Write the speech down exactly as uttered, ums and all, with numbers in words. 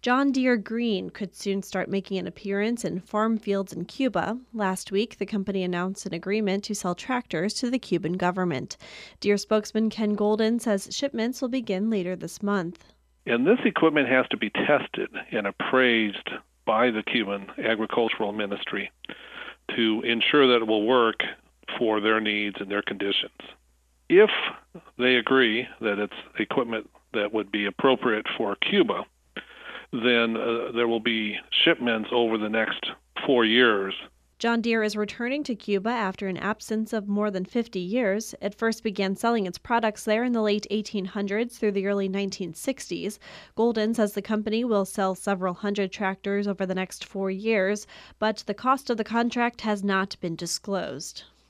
John Deere Green could soon start making an appearance in farm fields in Cuba. Last week, the company announced an agreement to sell tractors to the Cuban government. Deere spokesman Ken Golden says shipments will begin later this month. And this equipment has to be tested and appraised by the Cuban Agricultural Ministry to ensure that it will work for their needs and their conditions. If they agree that it's equipment that would be appropriate for Cuba, then uh, there will be shipments over the next four years. John Deere is returning to Cuba after an absence of more than fifty years. It first began selling its products there in the late eighteen hundreds through the early nineteen sixties. Golden says the company will sell several hundred tractors over the next four years, but the cost of the contract has not been disclosed.